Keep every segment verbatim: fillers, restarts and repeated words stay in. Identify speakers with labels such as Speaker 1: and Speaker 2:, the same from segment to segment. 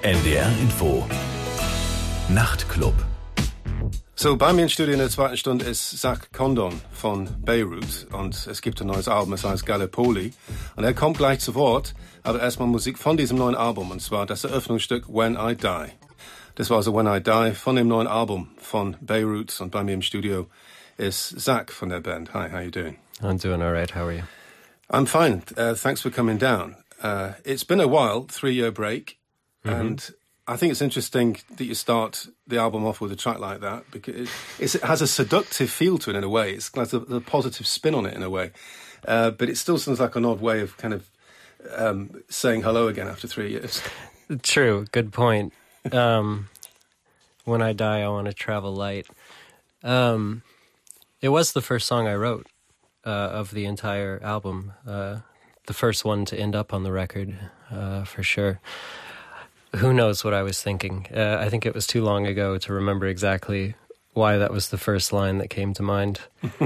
Speaker 1: N D R Info Nachtclub.
Speaker 2: So, bei mir im Studio in der zweiten Stunde ist Zach Condon von Beirut und es gibt ein neues Album, es heißt Gallipoli und er kommt gleich zu Wort, aber erstmal Musik von diesem neuen Album und zwar das Eröffnungsstück When I Die. Das war also When I Die von dem neuen Album von Beirut und bei mir im Studio ist Zach von der Band. Hi, how are you doing?
Speaker 3: I'm doing all right, how are you?
Speaker 2: I'm fine, uh, thanks for coming down. Uh, it's been a while, three-year break, mm-hmm. and I think it's interesting that you start the album off with a track like that because it, it's, it has a seductive feel to it in a way. It's got a, a positive spin on it in a way. Uh, but it still sounds like an odd way of kind of um, saying hello again after three years.
Speaker 3: True, good point. Um, when I die, I want to travel light. Um, it was the first song I wrote uh, of the entire album. Uh, the first one to end up on the record, uh, for sure. Who knows what I was thinking? Uh, I think it was too long ago to remember exactly why that was the first line that came to mind.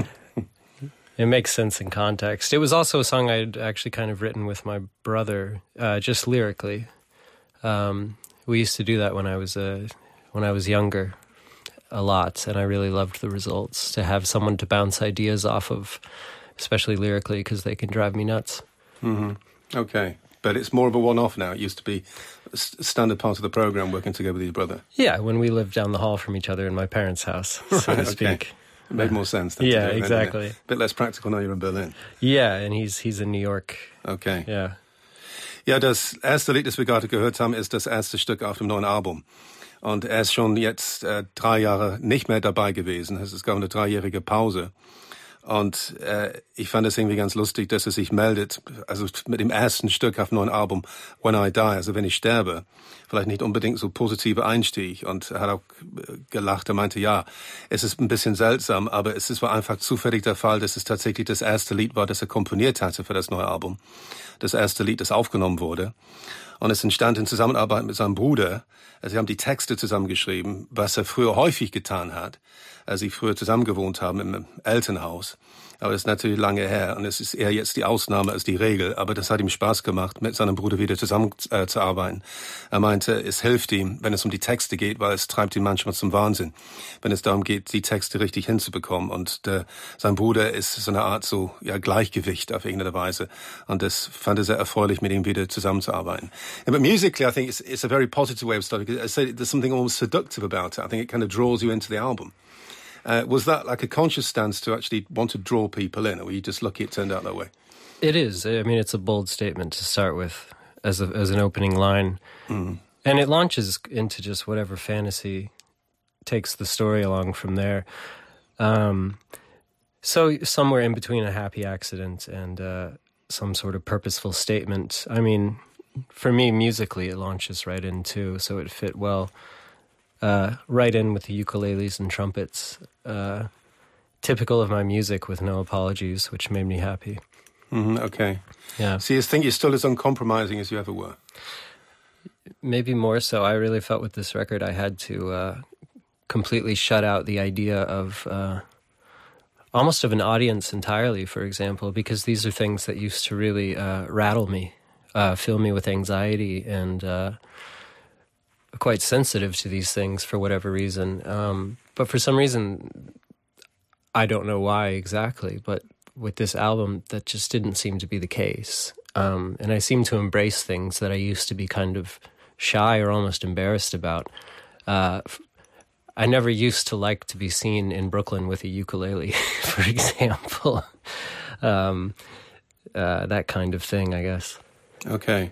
Speaker 3: It makes sense in context. It was also a song I'd actually kind of written with my brother, uh, just lyrically. Um, we used to do that when I was uh, when I was younger, a lot, and I really loved the results. To have someone to bounce ideas off of, especially lyrically, because they can drive me nuts.
Speaker 2: Mm-hmm. Okay. But it's more of a one-off now. It used to be a standard part of the program, working together with your brother.
Speaker 3: Yeah, when we lived down the hall from each other in my parents' house, so
Speaker 2: right,
Speaker 3: to speak.
Speaker 2: Okay. It made more sense. Than
Speaker 3: Yeah,
Speaker 2: to do it,
Speaker 3: exactly.
Speaker 2: A bit less practical now you're in Berlin.
Speaker 3: Yeah, and he's he's in New York.
Speaker 2: Okay.
Speaker 3: Yeah.
Speaker 2: Ja, das erste Lied, das wir gerade gehört haben, ist das erste Stück auf dem neuen Album. Und er ist schon jetzt äh, drei Jahre nicht mehr dabei gewesen. Es gab eine dreijährige Pause. Und äh, ich fand es irgendwie ganz lustig, dass er sich meldet, also mit dem ersten Stück auf dem neuen Album, When I Die, also wenn ich sterbe. Vielleicht nicht unbedingt so positiver Einstieg. Und er hat auch gelacht, er meinte, ja, es ist ein bisschen seltsam, aber es ist war einfach zufällig der Fall, dass es tatsächlich das erste Lied war, das er komponiert hatte für das neue Album. Das erste Lied, das aufgenommen wurde. Und es entstand in Zusammenarbeit mit seinem Bruder. Also sie haben die Texte zusammengeschrieben, was er früher häufig getan hat, als sie früher zusammen gewohnt haben im Elternhaus. Aber das ist natürlich lange her und es ist eher jetzt die Ausnahme als die Regel. Aber das hat ihm Spaß gemacht, mit seinem Bruder wieder zusammenzuarbeiten. Äh, er meinte, es hilft ihm, wenn es um die Texte geht, weil es treibt ihn manchmal zum Wahnsinn, wenn es darum geht, die Texte richtig hinzubekommen. Und äh, sein Bruder ist so eine Art so ja Gleichgewicht auf irgendeine Weise. Und das fand er sehr erfreulich, mit ihm wieder zusammenzuarbeiten. And but musically, I think it's, it's a very positive way of starting. I say there's something almost seductive about it. I think it kind of draws you into the album. Uh, was that like a conscious stance to actually want to draw people in, or were you just lucky it turned out that way?
Speaker 3: It is. I mean, it's a bold statement to start with as a, as an opening line.
Speaker 2: Mm.
Speaker 3: And it launches into just whatever fantasy takes the story along from there. Um, so somewhere in between a happy accident and uh, some sort of purposeful statement. I mean, for me, musically, it launches right in, too, so it fit well. Uh, right in with the ukuleles and trumpets. Uh, typical of my music with no apologies, which made me happy.
Speaker 2: Mm-hmm, okay.
Speaker 3: Yeah.
Speaker 2: So you think you're still as uncompromising as you ever were?
Speaker 3: Maybe more so. I really felt with this record I had to uh, completely shut out the idea of uh, almost of an audience entirely, for example, because these are things that used to really uh, rattle me, uh, fill me with anxiety, and uh, quite sensitive to these things for whatever reason. Um, but for some reason, I don't know why exactly, but with this album, that just didn't seem to be the case. Um, and I seem to embrace things that I used to be kind of shy or almost embarrassed about. Uh, I never used to like to be seen in Brooklyn with a ukulele, for example. um, uh, that kind of thing, I guess.
Speaker 2: Okay.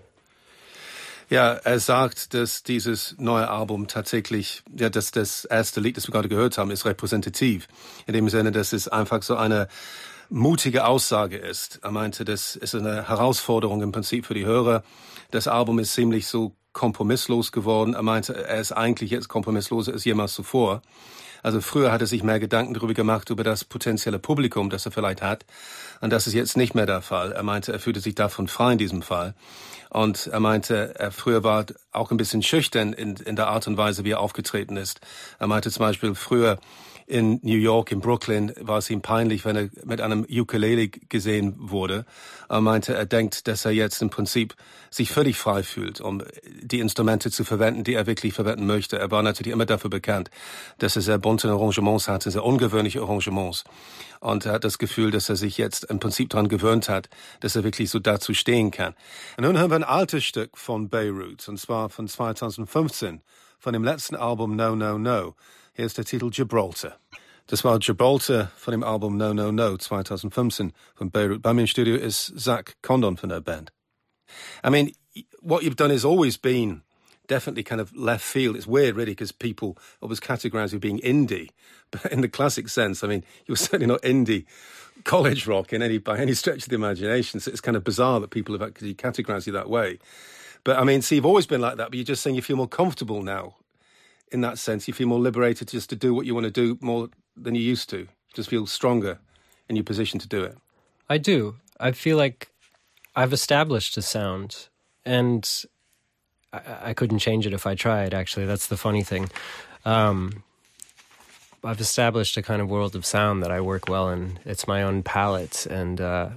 Speaker 2: Ja, er sagt, dass dieses neue Album tatsächlich, ja, dass das erste Lied, das wir gerade gehört haben, ist repräsentativ. In dem Sinne, dass es einfach so eine mutige Aussage ist. Er meinte, das ist eine Herausforderung im Prinzip für die Hörer. Das Album ist ziemlich so kompromisslos geworden. Er meinte, er ist eigentlich jetzt kompromissloser als jemals zuvor. Also früher hat er sich mehr Gedanken darüber gemacht, über das potenzielle Publikum, das er vielleicht hat. Und das ist jetzt nicht mehr der Fall. Er meinte, er fühlte sich davon frei in diesem Fall. Und er meinte, er früher war auch ein bisschen schüchtern in, in der Art und Weise, wie er aufgetreten ist. Er meinte zum Beispiel, früher in New York, in Brooklyn, war es ihm peinlich, wenn er mit einem Ukulele gesehen wurde. Er meinte, er denkt, dass er jetzt im Prinzip sich völlig frei fühlt, um die Instrumente zu verwenden, die er wirklich verwenden möchte. Er war natürlich immer dafür bekannt, dass er sehr bunte Arrangements hatte, sehr ungewöhnliche Arrangements. Und er hat das Gefühl, dass er sich jetzt im Prinzip daran gewöhnt hat, dass er wirklich so dazu stehen kann. Und nun hören wir ein altes Stück von Beirut, und zwar von zweitausendfünfzehn, von dem letzten Album No, No, No. Hier ist der Titel Gibraltar. Das war Gibraltar von dem Album No, No, No zweitausendfünfzehn von Beirut. Bei mir im Studio ist Zach Condon von der Band. I mean, what you've done has always been definitely kind of left field. It's weird, really, because people always categorize you being indie. But in the classic sense, I mean, you're certainly not indie college rock in any by any stretch of the imagination. So it's kind of bizarre that people have actually categorized you that way. But I mean, see, you've always been like that, but you're just saying you feel more comfortable now. In that sense, you feel more liberated just to do what you want to do more than you used to. You just feel stronger in your position to do it.
Speaker 3: I do. I feel like I've established a sound, and I, I couldn't change it if I tried, actually. That's the funny thing. Um, I've established a kind of world of sound that I work well in. It's my own palette, and uh,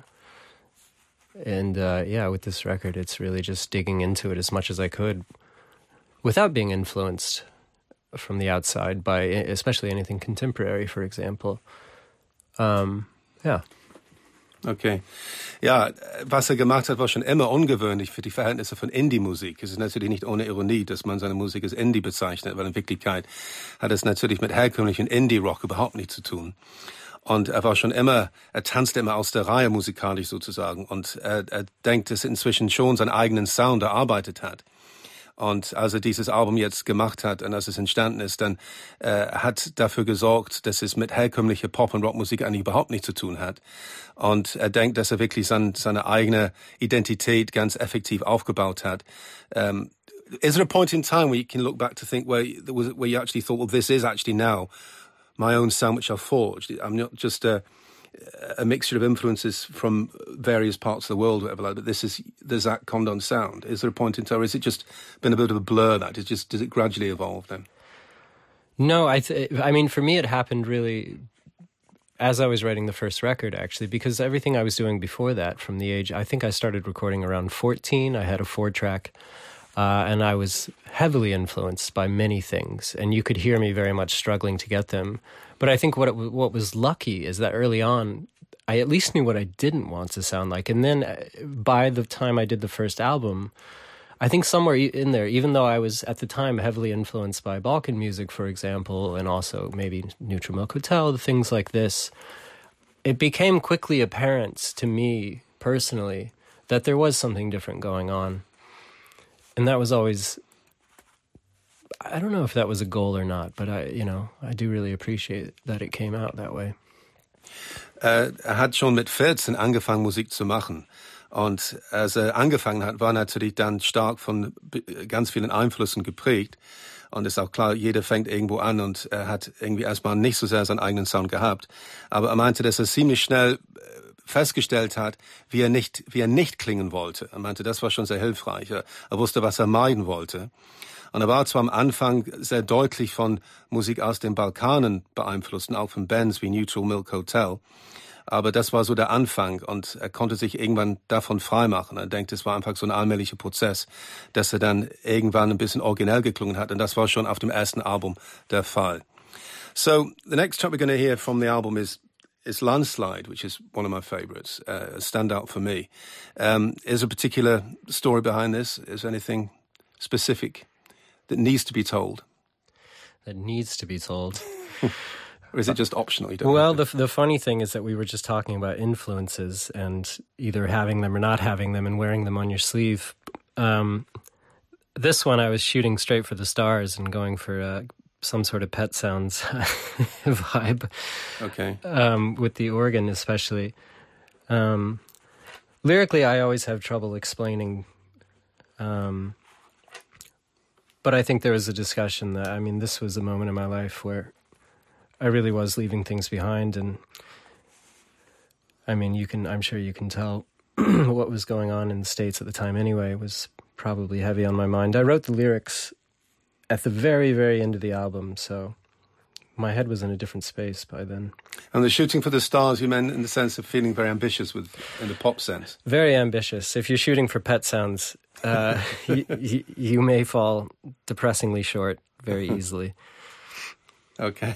Speaker 3: and uh, yeah, with this record, it's really just digging into it as much as I could without being influenced from the outside by especially anything contemporary, for example. Um, yeah.
Speaker 2: Okay. Ja, was er gemacht hat, war schon immer ungewöhnlich für die Verhältnisse von Indie-Musik. Es ist natürlich nicht ohne Ironie, dass man seine Musik als Indie bezeichnet, weil in Wirklichkeit hat es natürlich mit herkömmlichen Indie-Rock überhaupt nichts zu tun. Und er war schon immer, er tanzte immer aus der Reihe musikalisch sozusagen. Und er, er denkt, dass er inzwischen schon seinen eigenen Sound erarbeitet hat. Und als er dieses Album jetzt gemacht hat und als es entstanden ist, dann äh, hat dafür gesorgt, dass es mit herkömmlicher Pop- und Rockmusik eigentlich überhaupt nichts zu tun hat. Und er denkt, dass er wirklich sein, seine eigene Identität ganz effektiv aufgebaut hat. Um, is there a point in time where you can look back to think where, where you actually thought, well, this is actually now my own sound which I've forged? I'm not just a... a mixture of influences from various parts of the world, whatever, like, but this is the Zach Condon sound. Is there a point in time, or has it just been a bit of a blur that? It just, does it gradually evolve then?
Speaker 3: No, I th- I mean, for me, it happened really as I was writing the first record, actually, because everything I was doing before that, from the age, I think I started recording around fourteen. I had a four-track, uh, and I was heavily influenced by many things, and you could hear me very much struggling to get them. But I think what it, what was lucky is that early on, I at least knew what I didn't want to sound like. And then by the time I did the first album, I think somewhere in there, even though I was at the time heavily influenced by Balkan music, for example, and also maybe Neutral Milk Hotel, things like this, it became quickly apparent to me personally that there was something different going on. And that was always... I don't know if that was a goal or not, but I, you know, I do really appreciate that it came out that way.
Speaker 2: Uh, er hat schon mit vierzehn angefangen, Musik zu machen. Und als er angefangen hat, war natürlich dann stark von ganz vielen Einflüssen geprägt. Und ist auch klar, jeder fängt irgendwo an und er hat irgendwie erstmal nicht so sehr seinen eigenen Sound gehabt. Aber er meinte, dass er ziemlich schnell festgestellt hat, wie er nicht, wie er nicht klingen wollte. Er meinte, das war schon sehr hilfreich. Er, er wusste, was er meiden wollte. Und er war zwar am Anfang sehr deutlich von Musik aus den Balkanen beeinflusst, auch von Bands wie Neutral Milk Hotel. Aber das war so der Anfang und er konnte sich irgendwann davon freimachen. Er denkt, es war einfach so ein allmählicher Prozess, dass er dann irgendwann ein bisschen originell geklungen hat. Und das war schon auf dem ersten Album der Fall. So, the next track we're going to hear from the album is is Landslide, which is one of my favorites, uh, a standout for me. Um, is a particular story behind this? Is there anything specific that needs to be told?
Speaker 3: That needs to be told.
Speaker 2: Or is it just optional? You don't
Speaker 3: well, the the funny thing is that we were just talking about influences and either having them or not having them and wearing them on your sleeve. Um, this one, I was shooting straight for the stars and going for uh, some sort of Pet Sounds vibe.
Speaker 2: Okay.
Speaker 3: Um, with the organ especially. Um, lyrically, I always have trouble explaining... Um, But I think there was a discussion that, I mean, this was a moment in my life where I really was leaving things behind. And I mean, you can, I'm sure you can tell what was going on in the States at the time anyway was probably heavy on my mind. I wrote the lyrics at the very, very end of the album. So my head was in a different space by then.
Speaker 2: And the shooting for the stars, you meant in the sense of feeling very ambitious with, in the pop sense?
Speaker 3: Very ambitious. If you're shooting for Pet Sounds, uh, you, you, you may fall depressingly short very easily.
Speaker 2: Okay.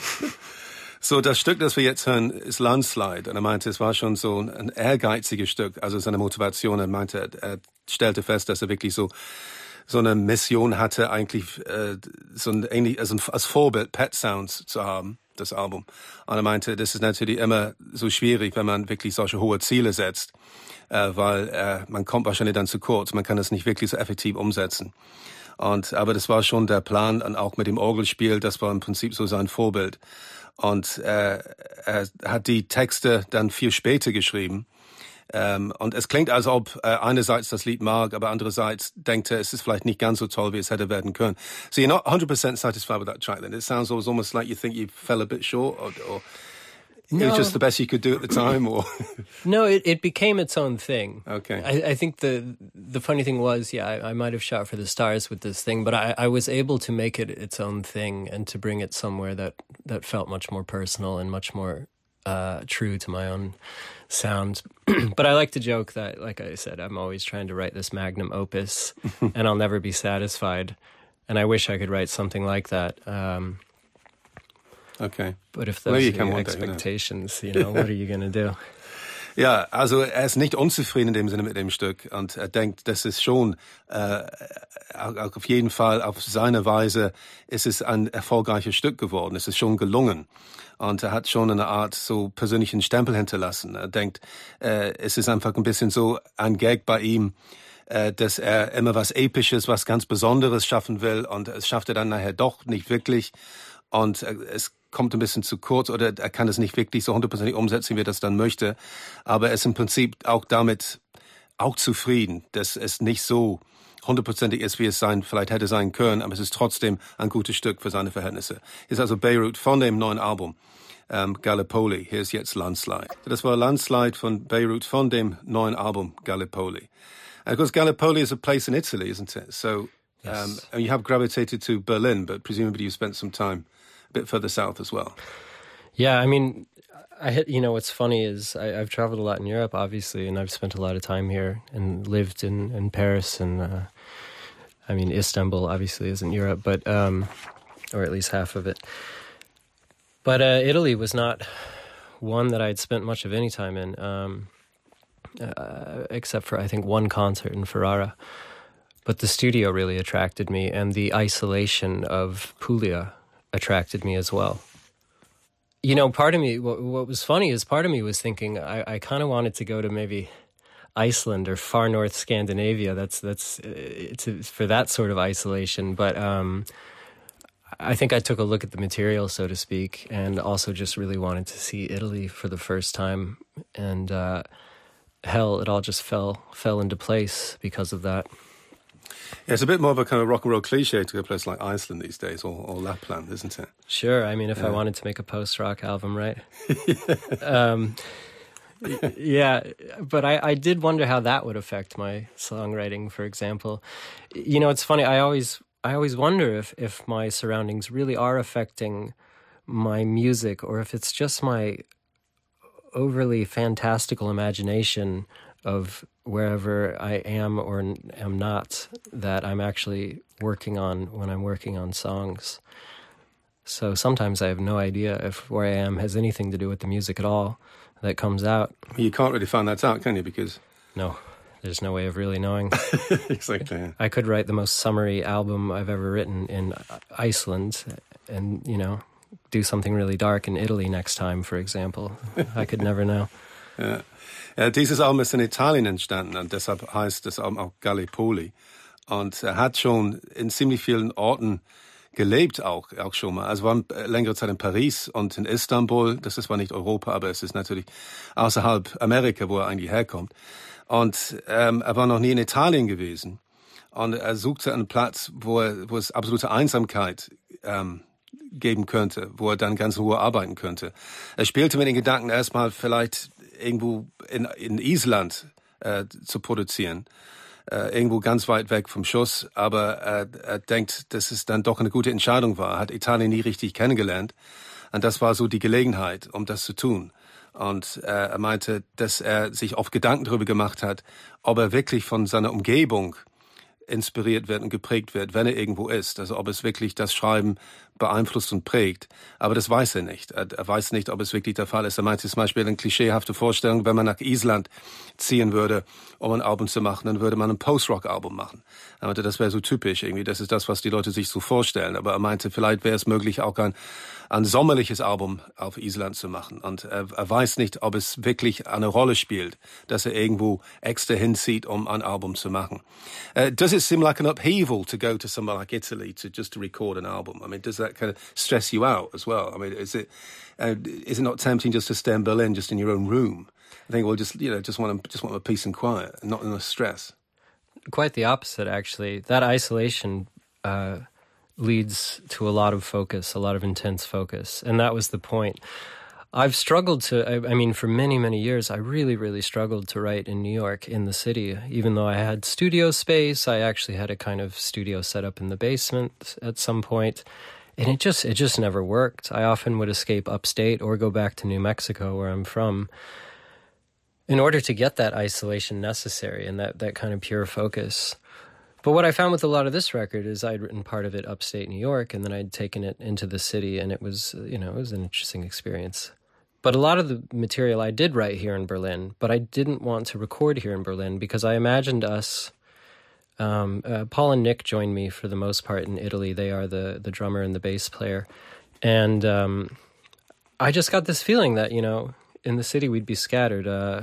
Speaker 2: So, das Stück, das wir jetzt hören, ist Landslide. Und er meinte, es war schon so ein ehrgeiziges Stück. Also seine Motivation, er meinte, er stellte fest, dass er wirklich so so eine Mission hatte, eigentlich äh, so ein ähnlich, also als Vorbild Pet Sounds zu haben, das Album. Und er meinte, das ist natürlich immer so schwierig, wenn man wirklich solche hohe Ziele setzt, äh, weil äh, man kommt wahrscheinlich dann zu kurz, man kann das nicht wirklich so effektiv umsetzen. Und aber das war schon der Plan, und auch mit dem Orgelspiel, das war im Prinzip so sein Vorbild. Und äh, er hat die Texte dann viel später geschrieben. Um, und es klingt, als ob äh, einerseits das Lied mag, aber andererseits denkt er, es ist vielleicht nicht ganz so toll, wie es hätte werden können. So you're not one hundred percent satisfied with that track then? It sounds almost like you think you fell a bit short, or, or no. It was just the best you could do at the time, or?
Speaker 3: No, it, it became its own thing.
Speaker 2: Okay.
Speaker 3: I, I think the the funny thing was, yeah, I, I might have shot for the stars with this thing, but I, I was able to make it its own thing and to bring it somewhere that, that felt much more personal and much more uh, true to my own sound. But I like to joke that, like I said, I'm always trying to write this magnum opus and I'll never be satisfied. And I wish I could write something like that. Um,
Speaker 2: okay.
Speaker 3: But if those well, are your expectations, you know, you know what are you going to do?
Speaker 2: Ja, also er ist nicht unzufrieden in dem Sinne mit dem Stück und er denkt, das ist schon äh, auf jeden Fall auf seine Weise ist es ein erfolgreiches Stück geworden. Es ist schon gelungen und er hat schon eine Art so persönlichen Stempel hinterlassen. Er denkt, äh, es ist einfach ein bisschen so ein Gag bei ihm, äh, dass er immer was Episches, was ganz Besonderes schaffen will und es schafft er dann nachher doch nicht wirklich und äh, es kommt ein bisschen zu kurz oder er kann es nicht wirklich so hundertprozentig umsetzen, wie er das dann möchte. Aber er ist im Prinzip auch damit auch zufrieden, dass es nicht so hundertprozentig ist, wie es sein, vielleicht hätte sein können, aber es ist trotzdem ein gutes Stück für seine Verhältnisse. Ist also Beirut von dem neuen Album ähm, Gallipoli. Hier ist jetzt Landslide. Das war Landslide von Beirut von dem neuen Album Gallipoli. And of course, Gallipoli is a place in Italy, isn't it? So yes. um, and you have gravitated to Berlin, but presumably you spent some time a bit further south as well.
Speaker 3: Yeah, I mean, I hit, you know, what's funny is I, I've traveled a lot in Europe, obviously, and I've spent a lot of time here and lived in, in Paris and, uh, I mean, Istanbul obviously isn't Europe, but, um, or at least half of it. But uh, Italy was not one that I'd spent much of any time in, um, uh, except for, I think, one concert in Ferrara. But the studio really attracted me, and the isolation of Puglia attracted me as well. You know, part of me, what, what was funny is part of me was thinking I, I kind of wanted to go to maybe Iceland or far north Scandinavia. That's that's uh, to, for that sort of isolation. But um, I think I took a look at the material, so to speak, and also just really wanted to see Italy for the first time. And uh, hell, it all just fell fell into place because of that.
Speaker 2: Yeah, it's a bit more of a kind of rock and roll cliche to a place like Iceland these days, or, or Lapland, isn't it?
Speaker 3: Sure. I mean, if yeah. I wanted to make a post-rock album, right? yeah. Um, yeah, but I, I did wonder how that would affect my songwriting, for example. You know, it's funny. I always I always wonder if, if my surroundings really are affecting my music, or if it's just my overly fantastical imagination of wherever I am or am not that I'm actually working on when I'm working on songs. So sometimes I have no idea if where I am has anything to do with the music at all that comes out.
Speaker 2: You can't really find that out, can you? Because
Speaker 3: no, there's no way of really knowing.
Speaker 2: Exactly. Yeah.
Speaker 3: I could write the most summery album I've ever written in Iceland and, you know, do something really dark in Italy next time, for example. I could never know.
Speaker 2: Yeah. Ja, dieses Album ist in Italien entstanden und deshalb heißt das Album auch Gallipoli. Und er hat schon in ziemlich vielen Orten gelebt auch, auch schon mal. Also war längere Zeit in Paris und in Istanbul. Das ist zwar nicht Europa, aber es ist natürlich außerhalb Amerika, wo er eigentlich herkommt. Und ähm, er war noch nie in Italien gewesen. Und er suchte einen Platz, wo, er, wo es absolute Einsamkeit ähm, geben könnte, wo er dann ganz in Ruhe arbeiten könnte. Er spielte mit den Gedanken erstmal vielleicht irgendwo in, in Island äh, zu produzieren. äh, irgendwo ganz weit weg vom Schuss, aber äh, er denkt, dass es dann doch eine gute Entscheidung war. Er hat Italien nie richtig kennengelernt und das war so die Gelegenheit, um das zu tun. Und äh, er meinte, dass er sich oft Gedanken darüber gemacht hat, ob er wirklich von seiner Umgebung inspiriert wird und geprägt wird, wenn er irgendwo ist. Also ob es wirklich das Schreiben beeinflusst und prägt. Aber das weiß er nicht. Er, er weiß nicht, ob es wirklich der Fall ist. Er meinte zum Beispiel eine klischeehafte Vorstellung, wenn man nach Island ziehen würde, um ein Album zu machen, dann würde man ein Post-Rock-Album machen. Er meinte, das wäre so typisch irgendwie. Das ist das, was die Leute sich so vorstellen. Aber er meinte, vielleicht wäre es möglich, auch ein, ein sommerliches Album auf Island zu machen. Und er, er weiß nicht, ob es wirklich eine Rolle spielt, dass er irgendwo extra hinzieht, um ein Album zu machen. Uh, does it seem like an upheaval to go to somewhere like Italy to just to record an album? I mean, does that kind of stress you out as well? I mean, is it uh, is it not tempting just to stay in Berlin, just in your own room? I think, well, just you know, just want to, just want a peace and quiet, and not enough stress.
Speaker 3: Quite the opposite, actually. That isolation uh, leads to a lot of focus, a lot of intense focus, and that was the point. I've struggled to, I, I mean, for many, many years, I really, really struggled to write in New York, in the city. Even though I had studio space, I actually had a kind of studio set up in the basement at some point. And it just, it just never worked. I often would escape upstate or go back to New Mexico, where I'm from, in order to get that isolation necessary and that, that kind of pure focus. But what I found with a lot of this record is I'd written part of it upstate New York, and then I'd taken it into the city, and it was, you know, it was an interesting experience. But a lot of the material I did write here in Berlin, but I didn't want to record here in Berlin because I imagined us, um, uh, Paul and Nick joined me for the most part in Italy. They are the, the drummer and the bass player. And um, I just got this feeling that, you know, in the city we'd be scattered, uh,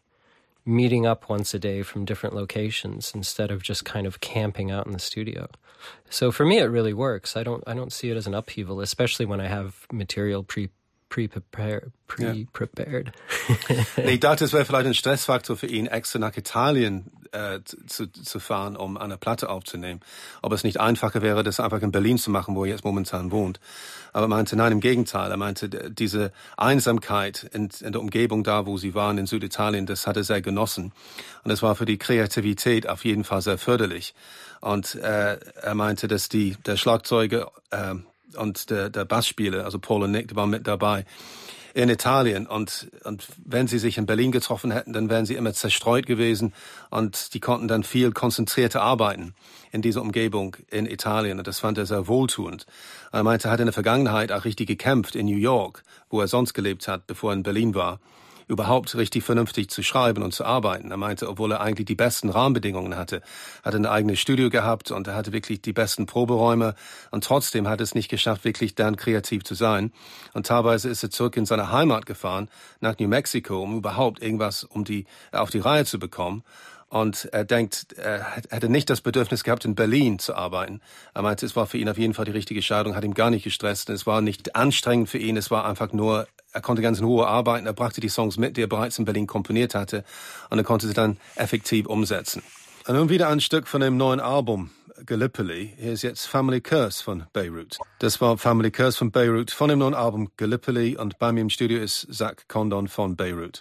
Speaker 3: meeting up once a day from different locations instead of just kind of camping out in the studio. So for me, it really works. I don't, I don't see it as an upheaval, especially when I have material pre Pre-prepared. Pre-prepared.
Speaker 2: Ja. Ich dachte, es wäre vielleicht ein Stressfaktor für ihn, extra nach Italien äh, zu, zu fahren, um eine Platte aufzunehmen. Ob es nicht einfacher wäre, das einfach in Berlin zu machen, wo er jetzt momentan wohnt. Aber er meinte, nein, im Gegenteil. Er meinte, diese Einsamkeit in, in der Umgebung da, wo sie waren, in Süditalien, das hat er sehr genossen. Und das war für die Kreativität auf jeden Fall sehr förderlich. Und äh, er meinte, dass die der Schlagzeuger äh, und der, der Bassspieler, also Paul und Nick, die waren mit dabei in Italien. Und, und wenn sie sich in Berlin getroffen hätten, dann wären sie immer zerstreut gewesen und die konnten dann viel konzentrierter arbeiten in dieser Umgebung in Italien. Und das fand er sehr wohltuend. Er meinte, er hat in der Vergangenheit auch richtig gekämpft in New York, wo er sonst gelebt hat, bevor er in Berlin war, überhaupt richtig vernünftig zu schreiben und zu arbeiten. Er meinte, obwohl er eigentlich die besten Rahmenbedingungen hatte, hat er ein eigenes Studio gehabt und er hatte wirklich die besten Proberäume und trotzdem hat er es nicht geschafft, wirklich dann kreativ zu sein. Und teilweise ist er zurück in seine Heimat gefahren, nach New Mexico, um überhaupt irgendwas um die, auf die Reihe zu bekommen. Und er denkt, er hätte nicht das Bedürfnis gehabt, in Berlin zu arbeiten. Er meinte, es war für ihn auf jeden Fall die richtige Entscheidung, hat ihm gar nicht gestresst. Es war nicht anstrengend für ihn, es war einfach nur, er konnte ganz in Ruhe arbeiten, er brachte die Songs mit, die er bereits in Berlin komponiert hatte. Und er konnte sie dann effektiv umsetzen. Und nun wieder ein Stück von dem neuen Album, Gallipoli. Hier ist jetzt Family Curse von Beirut. Das war Family Curse von Beirut von dem neuen Album Gallipoli. Und bei mir im Studio ist Zach Condon von Beirut.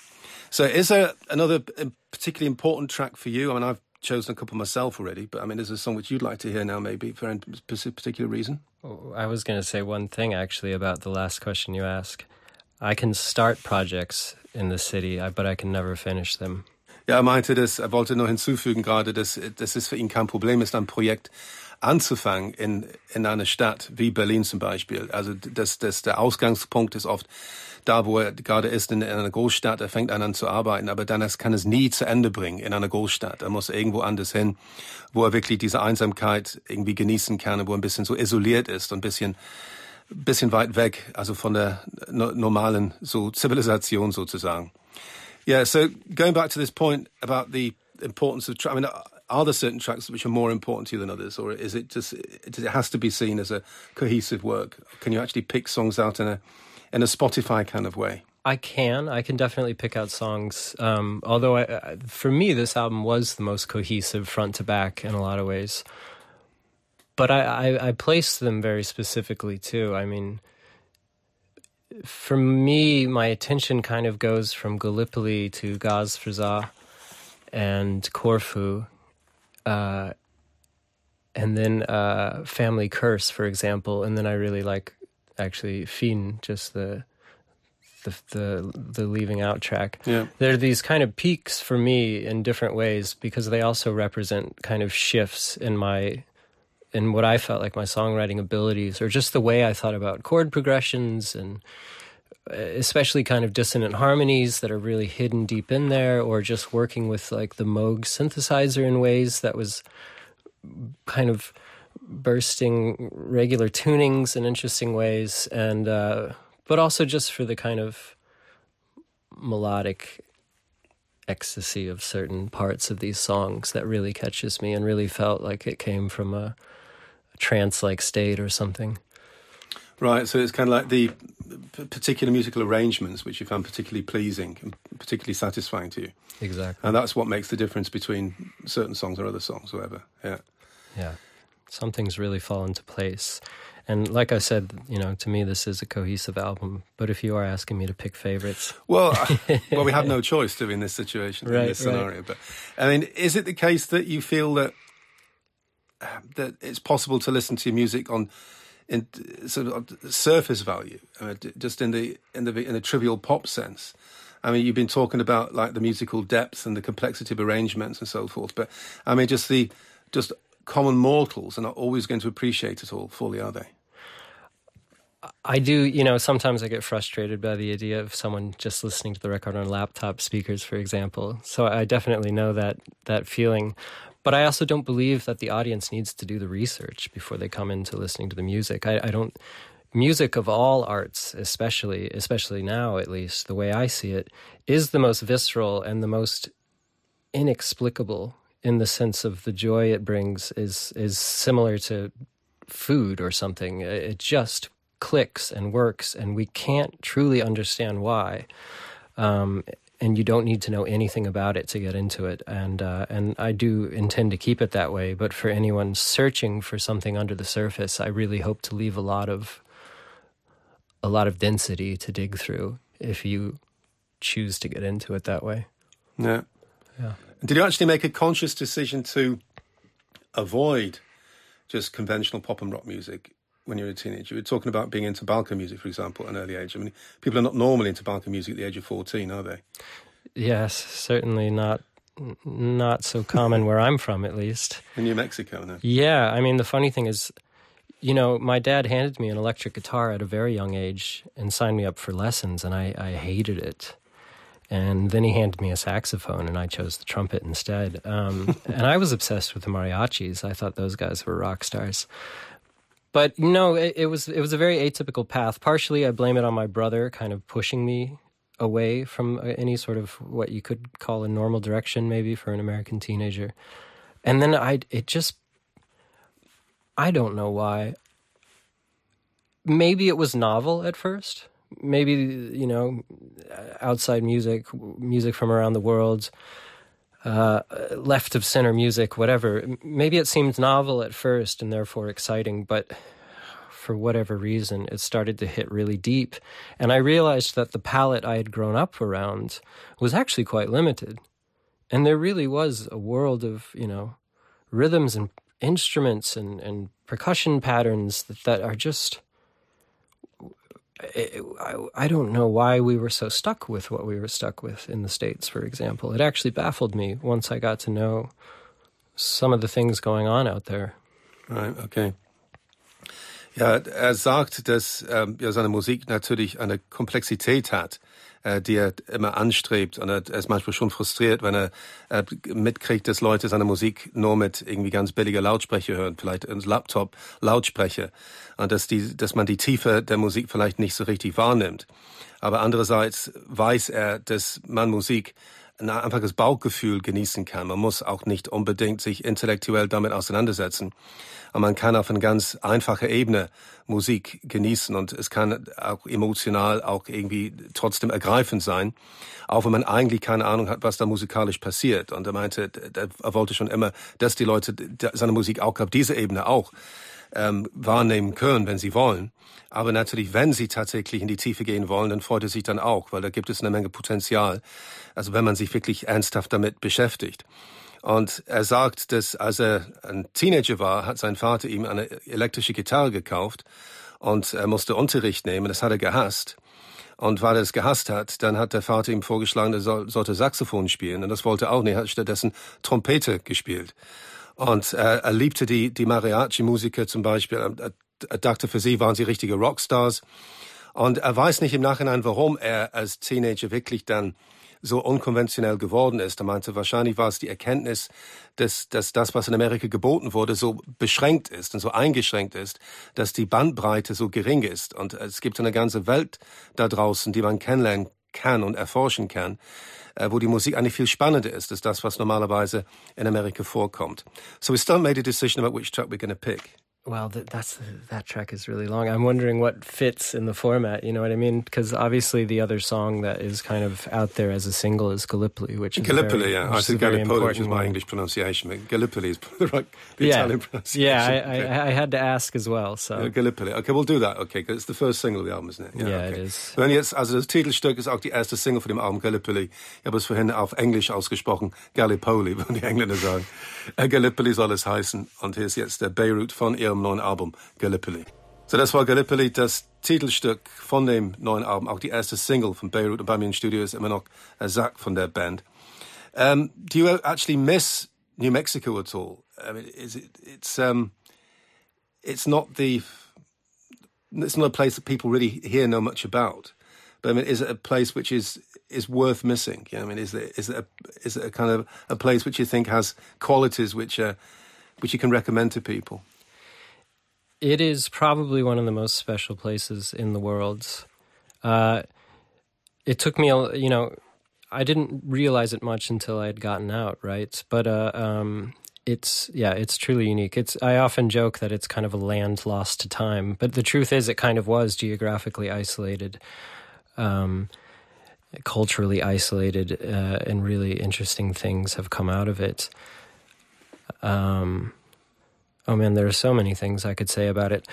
Speaker 2: So is there another particularly important track for you? I mean, I've chosen a couple myself already, but I mean, is there a song which you'd like to hear now, maybe, for any particular reason?
Speaker 3: I was going to say one thing, actually, about the last question you asked. I can start projects in the city, but I can never finish them.
Speaker 2: Ja, er meinte das, er wollte nur hinzufügen gerade, dass, dass es für ihn kein Problem ist, ein Projekt anzufangen in, in einer Stadt, wie Berlin zum Beispiel. Also, dass, dass der Ausgangspunkt ist oft da, wo er gerade ist, in, in einer Großstadt, er fängt an, an zu arbeiten, aber dann kann es nie zu Ende bringen in einer Großstadt. Er muss irgendwo anders hin, wo er wirklich diese Einsamkeit irgendwie genießen kann, wo er ein bisschen so isoliert ist und ein bisschen, bisschen weit weg, also von der no- normalen so Zivilisation sozusagen. Yeah, so going back to this point about the importance of, tra- I mean, are there certain tracks which are more important to you than others, or is it just, it, it has to be seen as a cohesive work? Can you actually pick songs out in a in a Spotify kind of way?
Speaker 3: I can. I can definitely pick out songs. Um, although, I, I, for me, this album was the most cohesive front to back in a lot of ways. But I, I, I placed them very specifically, too. I mean, for me, my attention kind of goes from Gallipoli to Gaz Frazza and Corfu Uh, and then uh, Family Curse, for example, and then I really like actually Fin, just the the the the leaving out track.
Speaker 2: Yeah.
Speaker 3: There are these kind of peaks for me in different ways because they also represent kind of shifts in my in what I felt like my songwriting abilities, or just the way I thought about chord progressions, and especially kind of dissonant harmonies that are really hidden deep in there, or just working with like the Moog synthesizer in ways that was kind of bursting regular tunings in interesting ways, and uh, but also just for the kind of melodic ecstasy of certain parts of these songs that really catches me and really felt like it came from a, a trance-like state or something.
Speaker 2: Right, so it's kind of like the particular musical arrangements which you found particularly pleasing and particularly satisfying to you.
Speaker 3: Exactly.
Speaker 2: And that's what makes the difference between certain songs or other songs, whatever. Yeah.
Speaker 3: Yeah. Some things really fall into place. And like I said, you know, to me, this is a cohesive album. But if you are asking me to pick favorites...
Speaker 2: Well, well, we have no choice to in this situation,
Speaker 3: right,
Speaker 2: in this scenario.
Speaker 3: Right.
Speaker 2: But, I mean, is it the case that you feel that that it's possible to listen to music on in sort of surface value, I mean, just in the in the in a trivial pop sense? I mean, you've been talking about like the musical depth and the complexity of arrangements and so forth. But I mean, just the just common mortals are not always going to appreciate it all fully, are they?
Speaker 3: I do, you know, sometimes I get frustrated by the idea of someone just listening to the record on laptop speakers, for example. So I definitely know that that feeling. But I also don't believe that the audience needs to do the research before they come into listening to the music. I, I don't... Music of all arts, especially, especially now at least, the way I see it, is the most visceral and the most inexplicable, in the sense of the joy it brings is is similar to food or something. It just clicks and works, and we can't truly understand why. Um, and you don't need to know anything about it to get into it. And uh, and I do intend to keep it that way. But for anyone searching for something under the surface, I really hope to leave a lot of a lot of density to dig through if you choose to get into it that way.
Speaker 2: Yeah.
Speaker 3: Yeah.
Speaker 2: Did you actually make a conscious decision to avoid just conventional pop and rock music when you were a teenager? You were talking about being into Balkan music, for example, at an early age. I mean, people are not normally into Balkan music at the age of fourteen, are they?
Speaker 3: Yes, certainly not not so common where I'm from, at least.
Speaker 2: In New Mexico, no?
Speaker 3: Yeah, I mean, the funny thing is, you know, my dad handed me an electric guitar at a very young age and signed me up for lessons, and I, I hated it. And then he handed me a saxophone, and I chose the trumpet instead. Um, and I was obsessed with the mariachis. I thought those guys were rock stars. But no, it, it was it was a very atypical path. Partially, I blame it on my brother, kind of pushing me away from any sort of what you could call a normal direction, maybe for an American teenager. And then I, it just, I don't know why. Maybe it was novel at first. Maybe, you know, outside music, music from around the world, uh, left of center music, whatever. Maybe it seemed novel at first and therefore exciting, but for whatever reason, it started to hit really deep. And I realized that the palette I had grown up around was actually quite limited. And there really was a world of, you know, rhythms and instruments and, and percussion patterns that, that are just... I, I don't know why we were so stuck with what we were stuck with in the States, for example. It actually baffled me once I got to know some of the things going on out there.
Speaker 2: Right, okay. Ja, er sagt, dass ähm, ja, seine Musik natürlich eine Komplexität hat, äh, die er immer anstrebt. Und er, er ist manchmal schon frustriert, wenn er äh, mitkriegt, dass Leute seine Musik nur mit irgendwie ganz billiger Lautsprecher hören, vielleicht ein Laptop-Lautsprecher. Und dass, die, dass man die Tiefe der Musik vielleicht nicht so richtig wahrnimmt. Aber andererseits weiß er, dass man Musik ein einfaches Bauchgefühl genießen kann. Man muss auch nicht unbedingt sich intellektuell damit auseinandersetzen. Aber man kann auf eine ganz einfache Ebene Musik genießen und es kann auch emotional auch irgendwie trotzdem ergreifend sein, auch wenn man eigentlich keine Ahnung hat, was da musikalisch passiert. Und er meinte, er wollte schon immer, dass die Leute seine Musik auch auf dieser Ebene auch ähm, wahrnehmen können, wenn sie wollen. Aber natürlich, wenn sie tatsächlich in die Tiefe gehen wollen, dann freut es sich dann auch, weil da gibt es eine Menge Potenzial. Also wenn man sich wirklich ernsthaft damit beschäftigt. Und er sagt, dass als er ein Teenager war, hat sein Vater ihm eine elektrische Gitarre gekauft und er musste Unterricht nehmen. Das hat er gehasst. Und weil er es gehasst hat, dann hat der Vater ihm vorgeschlagen, er soll, sollte Saxophon spielen. Und das wollte er auch nicht. Er hat stattdessen Trompete gespielt. Und äh, er liebte die, die Mariachi-Musiker zum Beispiel. Er, er dachte, für sie waren sie richtige Rockstars. Und er weiß nicht im Nachhinein, warum er als Teenager wirklich dann so unkonventionell geworden ist. Er meinte, wahrscheinlich war es die Erkenntnis, dass, dass das, was in Amerika geboten wurde, so beschränkt ist und so eingeschränkt ist, dass die Bandbreite so gering ist. Und es gibt eine ganze Welt da draußen, die man kennenlernen kann und erforschen kann, wo die Musik eigentlich viel spannender ist als das, was normalerweise in Amerika vorkommt. So we still made a decision about which track we're going to pick.
Speaker 3: Well, th- that's that track is really long. I'm wondering what fits in the format, you know what I mean? Because obviously the other song that is kind of out there as a single is Gallipoli, which is
Speaker 2: Gallipoli,
Speaker 3: very,
Speaker 2: yeah.
Speaker 3: which
Speaker 2: I said Gallipoli, which is my
Speaker 3: one.
Speaker 2: English pronunciation, but Gallipoli is the right the
Speaker 3: yeah.
Speaker 2: Italian pronunciation.
Speaker 3: Yeah, I,
Speaker 2: okay.
Speaker 3: I, I had to ask as well. So
Speaker 2: ja, Gallipoli. Okay, we'll do that. Okay, because it's the first single of the album, isn't it?
Speaker 3: Yeah, yeah
Speaker 2: okay.
Speaker 3: it is.
Speaker 2: Wenn jetzt, also das Titelstück ist auch die erste Single von dem Album Gallipoli. Ich habe es vorhin auf Englisch ausgesprochen, Gallipoli, würden die Engländer sagen. Äh, Gallipoli soll es heißen. Und hier ist jetzt der Beirut von ihrem neuen Album Gallipoli. So, das war Gallipoli, das Titelstück von dem neuen Album, auch die erste Single von Beirut. Und bei mir im Studio ist immer noch Zach von der Band. Um, do you actually miss New Mexico at all? I mean, is it? It's um, it's not the, it's not a place that people really here know much about. But I mean, is it a place which is is worth missing? Yeah, I mean, is it is it a, is it a kind of a place which you think has qualities which are which you can recommend to people?
Speaker 3: It is probably one of the most special places in the world. Uh, it took me, a, you know, I didn't realize it much until I had gotten out, right? But uh, um, it's, yeah, it's truly unique. It's. I often joke that it's kind of a land lost to time, but the truth is it kind of was geographically isolated, um, culturally isolated, uh, and really interesting things have come out of it. Um Oh man, there are so many things I could say about it.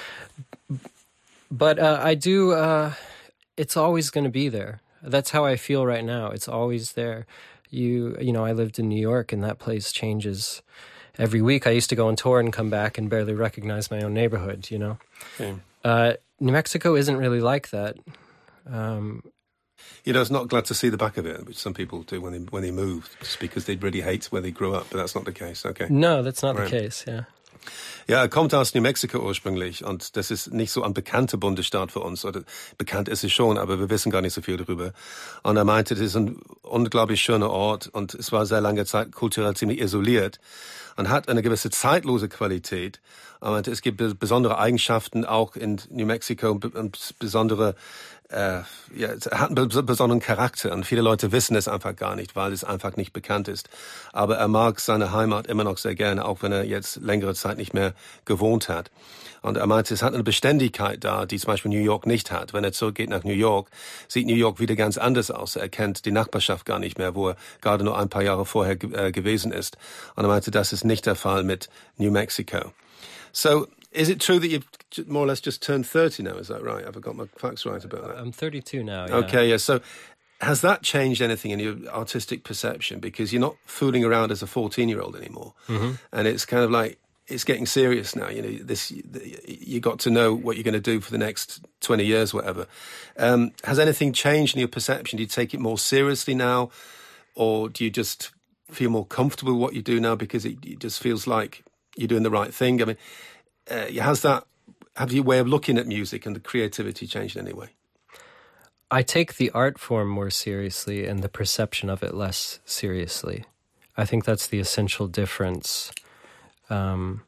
Speaker 3: But uh, I do, uh, it's always going to be there. That's how I feel right now. It's always there. You you know, I lived in New York and that place changes every week. I used to go on tour and come back and barely recognize my own neighborhood, you know.
Speaker 2: Okay.
Speaker 3: Uh, New Mexico isn't really like that. Um,
Speaker 2: you know, it's not glad to see the back of it, which some people do when they when they move, just because they really hate where they grew up, but that's not the case. Okay.
Speaker 3: No, that's not
Speaker 2: right.
Speaker 3: the case, yeah.
Speaker 2: Ja, er kommt aus New Mexico ursprünglich und das ist nicht so ein bekannter Bundesstaat für uns. Oder bekannt ist es schon, aber wir wissen gar nicht so viel darüber. Und er meinte, das ist ein unglaublich schöner Ort und es war sehr lange Zeit kulturell ziemlich isoliert und hat eine gewisse zeitlose Qualität. Er meinte, es gibt besondere Eigenschaften auch in New Mexico und besondere Äh, ja, es hat einen besonderen Charakter und viele Leute wissen es einfach gar nicht, weil es einfach nicht bekannt ist. Aber er mag seine Heimat immer noch sehr gerne, auch wenn er jetzt längere Zeit nicht mehr gewohnt hat. Und er meinte, es hat eine Beständigkeit da, die zum Beispiel New York nicht hat. Wenn er zurückgeht nach New York, sieht New York wieder ganz anders aus. Er kennt die Nachbarschaft gar nicht mehr, wo er gerade nur ein paar Jahre vorher äh, gewesen ist. Und er meinte, das ist nicht der Fall mit New Mexico. So, is it true that you've more or less just turned thirty now? Is that right? Have I got my facts right about that?
Speaker 3: I'm thirty-two now, yeah.
Speaker 2: Okay, yeah. So has that changed anything in your artistic perception? Because you're not fooling around as a fourteen-year-old anymore. Mm-hmm. And it's kind of like, it's getting serious now. You know, this, you got to know what you're going to do for the next twenty years, whatever. Um, has anything changed in your perception? Do you take it more seriously now? Or do you just feel more comfortable with what you do now because it, it just feels like you're doing the right thing? I mean, uh, has that, have your way of looking at music and the creativity changed in any way?
Speaker 3: I take the art form more seriously and the perception of it less seriously. I think that's the essential difference. Um,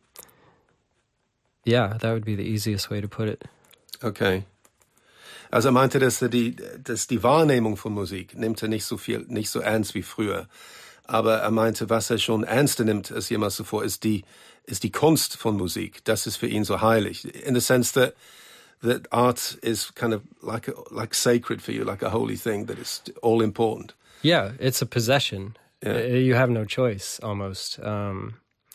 Speaker 3: yeah, that would be the easiest way to put it.
Speaker 2: Okay. Also er meinte, dass, er die, dass die Wahrnehmung von Musik nimmt er nicht so viel, nicht so ernst wie früher. Aber er meinte, was er schon ernster nimmt als jemals zuvor, ist die, ist die Kunst von Musik. Das ist für ihn so heilig. In the sense that, that art is kind of like, a, like sacred for you, like a holy thing, that is all important.
Speaker 3: Yeah, it's a possession.
Speaker 2: Yeah.
Speaker 3: You have no choice, almost. Um,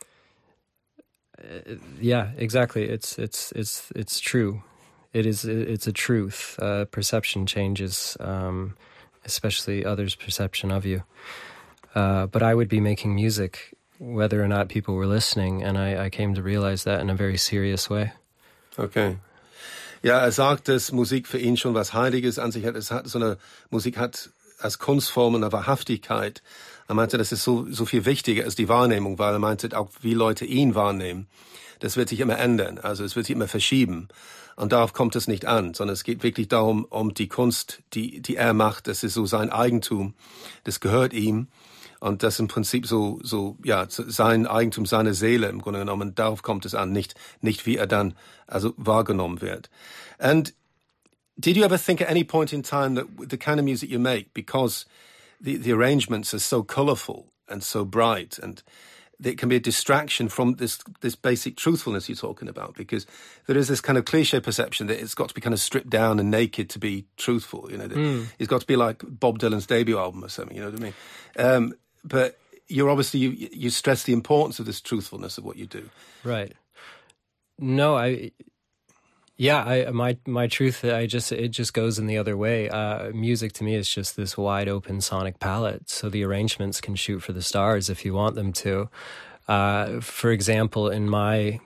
Speaker 3: yeah, exactly. It's, it's, it's, it's true. It is, it's a truth. Uh, perception changes, um, especially others' perception of you. Uh, but I would be making music whether or not people were listening. And I, I came to realize that in a very serious way.
Speaker 2: Okay. Ja, er sagt, dass Musik für ihn schon was Heiliges an sich hat. Es hat so eine, Musik hat als Kunstform eine Wahrhaftigkeit. Er meinte, das ist so, so viel wichtiger als die Wahrnehmung, weil er meinte, auch wie Leute ihn wahrnehmen, das wird sich immer ändern. Also es wird sich immer verschieben. Und darauf kommt es nicht an, sondern es geht wirklich darum, um die Kunst, die, die er macht. Das ist so sein Eigentum. Das gehört ihm. Und das ist im Prinzip so, so, ja, sein Eigentum, seine Seele im Grunde genommen. Darauf kommt es an, nicht, nicht wie er dann, also wahrgenommen wird. And did you ever think at any point in time that the kind of music you make, because the, the arrangements are so colorful and so bright, and it can be a distraction from this this basic truthfulness you're talking about, because there is this kind of cliche perception that it's got to be kind of stripped down and naked to be truthful, you know, that mm. it's got to be like Bob Dylan's debut album or something, you know what I mean? Um, but you're obviously, you, you stress the importance of this truthfulness of what you do.
Speaker 3: Right. No, I... Yeah, I, my my truth, I just it just goes in the other way. Uh, music to me is just this wide open sonic palette, so the arrangements can shoot for the stars if you want them to. Uh, for example, in my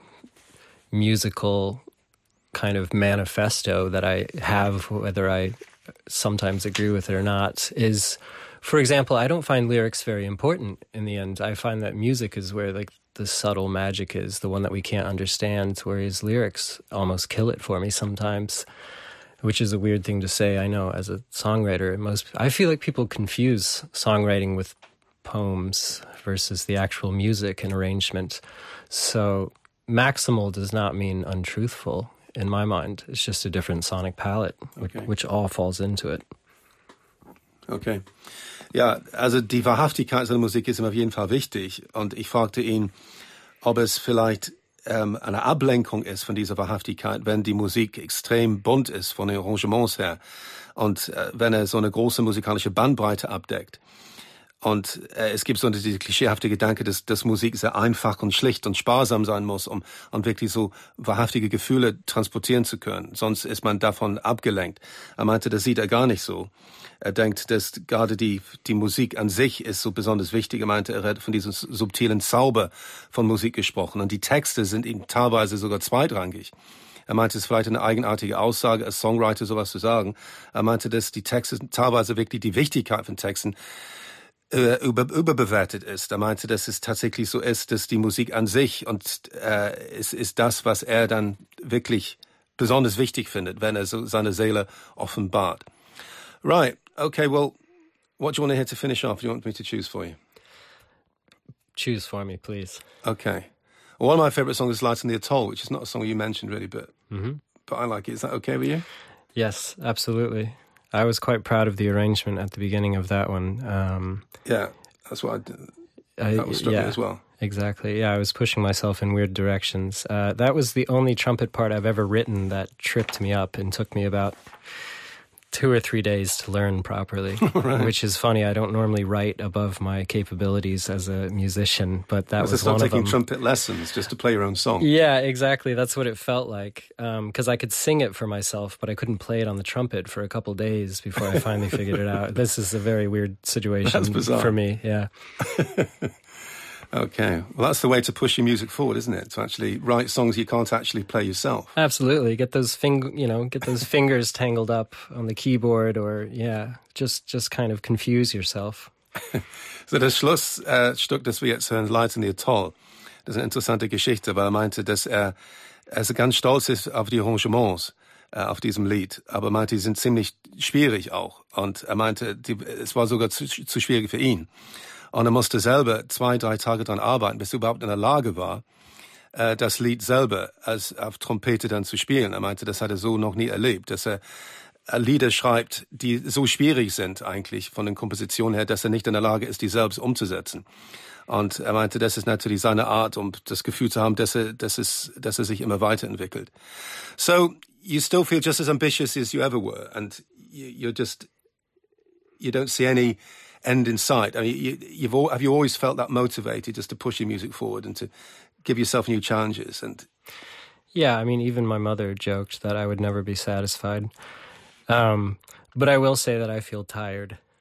Speaker 3: musical kind of manifesto that I have, whether I sometimes agree with it or not, is, for example, I don't find lyrics very important in the end. I find that music is where like the subtle magic is, the one that we can't understand, whereas lyrics almost kill it for me sometimes, which is a weird thing to say, I know, as a songwriter. Most I feel like people confuse songwriting with poems versus the actual music and arrangement. So maximal does not mean untruthful in my mind. It's just a different sonic palette, okay, which, which all falls into it.
Speaker 2: Okay. Ja, also die Wahrhaftigkeit seiner Musik ist ihm auf jeden Fall wichtig. Und ich fragte ihn, ob es vielleicht ähm, eine Ablenkung ist von dieser Wahrhaftigkeit, wenn die Musik extrem bunt ist von den Arrangements her und äh, wenn er so eine große musikalische Bandbreite abdeckt. Und äh, es gibt so diese klischeehafte Gedanke, dass, dass Musik sehr einfach und schlicht und sparsam sein muss, um, um wirklich so wahrhaftige Gefühle transportieren zu können. Sonst ist man davon abgelenkt. Er meinte, das sieht er gar nicht so. Er denkt, dass gerade die, die Musik an sich ist so besonders wichtig. Er meinte, er hat von diesem subtilen Zauber von Musik gesprochen. Und die Texte sind ihm teilweise sogar zweitrangig. Er meinte, es ist vielleicht eine eigenartige Aussage, als Songwriter sowas zu sagen. Er meinte, dass die Texte teilweise wirklich die Wichtigkeit von Texten Über, überbewertet ist. Er meinte, dass es tatsächlich so ist, dass die Musik an sich und äh, es ist das, was er dann wirklich besonders wichtig findet, wenn er so seine Seele offenbart. Right. Okay. Well, what do you want to hear to finish off? Do you want me to choose for you?
Speaker 3: Choose for me, please.
Speaker 2: Okay. Well, one of my favorite songs is "Light on the Atoll," which is not a song you mentioned really, but mm-hmm. but I like it. Is that okay with you?
Speaker 3: Yes, absolutely. I was quite proud of the arrangement at the beginning of that one. Um,
Speaker 2: yeah, that's what I did. That was struck
Speaker 3: yeah,
Speaker 2: me as well.
Speaker 3: Exactly. Yeah, I was pushing myself in weird directions. Uh, that was the only trumpet part I've ever written that tripped me up and took me about two or three days to learn properly, right. Which is funny. I don't normally write above my capabilities as a musician, but that was, was one of them.
Speaker 2: taking trumpet lessons just to play your own song.
Speaker 3: Yeah, exactly. That's what it felt like. Because um, I could sing it for myself, but I couldn't play it on the trumpet for a couple days before I finally figured it out. This is a very weird situation for me. Yeah.
Speaker 2: Okay. Well, that's the way to push your music forward, isn't it? To actually write songs you can't actually play yourself.
Speaker 3: Absolutely. Get those fing- you know, get those fingers tangled up on the keyboard, or yeah, just just kind of confuse yourself.
Speaker 2: So das Schlussstück, das wir jetzt hören, "Light on the Atoll", das ist eine interessante Geschichte, weil er meinte, dass er, er so ganz stolz ist auf die Arrangements äh, auf diesem Lied, aber er meinte, die sind ziemlich schwierig auch. Und er meinte, die, es war sogar zu, zu schwierig für ihn. Und er musste selber zwei, drei Tage dran arbeiten, bis er überhaupt in der Lage war, äh, das Lied selber als auf Trompete dann zu spielen. Er meinte, das hat er so noch nie erlebt, dass er Lieder schreibt, die so schwierig sind eigentlich von den Kompositionen her, dass er nicht in der Lage ist, die selbst umzusetzen. Und er meinte, das ist natürlich seine Art, um das Gefühl zu haben, dass er, dass es, dass er sich immer weiterentwickelt. So, you still feel just as ambitious as you ever were, and you're just, you don't see any end in sight. I mean, you, you've all, have you always felt that motivated just to push your music forward and to give yourself new challenges? And
Speaker 3: yeah, I mean, even my mother joked that I would never be satisfied. Um, but I will say that I feel tired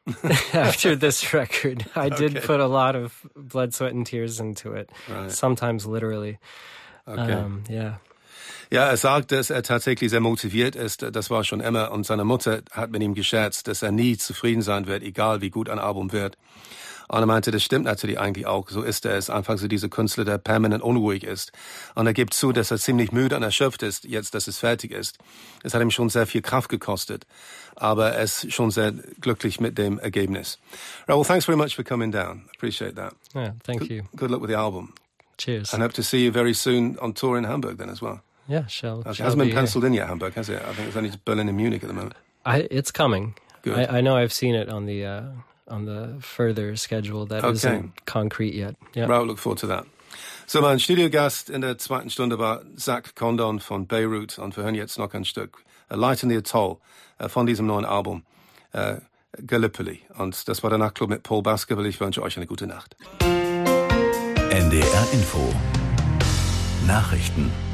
Speaker 3: after this record. I did
Speaker 2: Okay.
Speaker 3: put a lot of blood, sweat and tears into it.
Speaker 2: Right.
Speaker 3: Sometimes literally.
Speaker 2: Okay.
Speaker 3: Um, yeah.
Speaker 2: Ja, er sagt, dass er tatsächlich sehr motiviert ist. Das war schon immer. Und seine Mutter hat mit ihm gescherzt, dass er nie zufrieden sein wird, egal wie gut ein Album wird. Und er meinte, das stimmt natürlich eigentlich auch. So ist er. Er ist einfach so dieser Künstler, der permanent unruhig ist. Und er gibt zu, dass er ziemlich müde und erschöpft ist, jetzt, dass es fertig ist. Es hat ihm schon sehr viel Kraft gekostet. Aber er ist schon sehr glücklich mit dem Ergebnis. Raoul, thanks very much for coming down. Appreciate that.
Speaker 3: Yeah, thank
Speaker 2: Good,
Speaker 3: you.
Speaker 2: good luck with the album.
Speaker 3: Cheers.
Speaker 2: And hope to see you very soon on tour in Hamburg then as well.
Speaker 3: Yeah, shall,
Speaker 2: Okay. It
Speaker 3: shall
Speaker 2: hasn't
Speaker 3: be
Speaker 2: been penciled in yet, Hamburg, has it? I think it's only Berlin and Munich at the moment.
Speaker 3: I, it's coming.
Speaker 2: Good.
Speaker 3: I, I know I've seen it on the uh, on the further schedule that
Speaker 2: Okay.
Speaker 3: isn't concrete yet. Yeah.
Speaker 2: Right, look forward to that. So, mein Studiogast in der zweiten Stunde war Zach Condon von Beirut und wir hören jetzt noch ein Stück uh, Light in the Atoll uh, von diesem neuen Album uh, Gallipoli. Und das war der Nachtclub mit Paul Baskerville. Ich wünsche euch eine gute Nacht.
Speaker 1: N D R Info Nachrichten